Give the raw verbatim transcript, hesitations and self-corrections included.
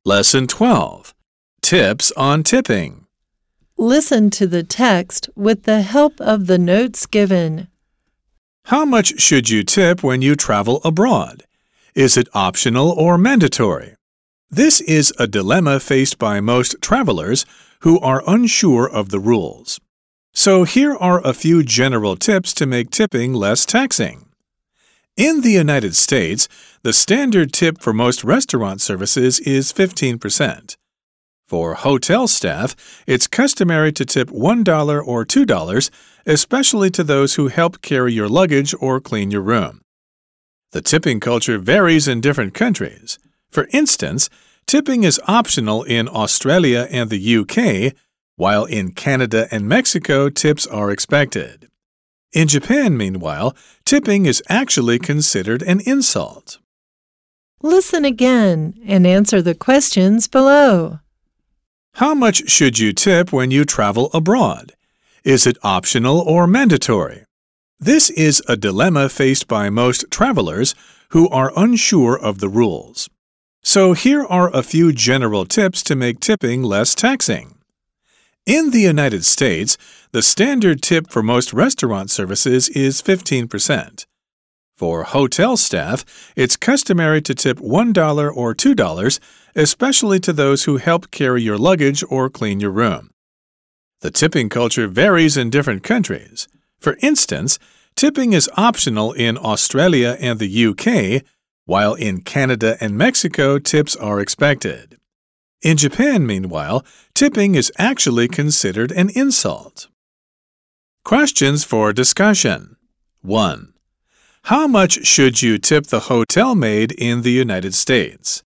Lesson twelve. Tips on tipping. Listen to the text with the help of the notes given. How much should you tip when you travel abroad? Is it optional or mandatory? This is a dilemma faced by most travelers who are unsure of the rules. So here are a few general tips to make tipping less taxing. In the United States, the standard tip for most restaurant services is fifteen percent. For hotel staff, it's customary to tip one dollar or two dollars, especially to those who help carry your luggage or clean your room. The tipping culture varies in different countries. For instance, tipping is optional in Australia and the U K, while in Canada and Mexico, tips are expected. In Japan, meanwhile, tipping is actually considered an insult. Listen again and answer the questions below. How much should you tip when you travel abroad? Is it optional or mandatory? This is a dilemma faced by most travelers who are unsure of the rules. So here are a few general tips to make tipping less taxing. In the United States, the standard tip for most restaurant services is fifteen percent. For hotel staff, it's customary to tip one dollar or two dollars, especially to those who help carry your luggage or clean your room. The tipping culture varies in different countries. For instance, tipping is optional in Australia and the U K, while in Canada and Mexico, tips are expected. In Japan, meanwhile, tipping is actually considered an insult. Questions for discussion. one. How much should you tip the hotel maid in the United States?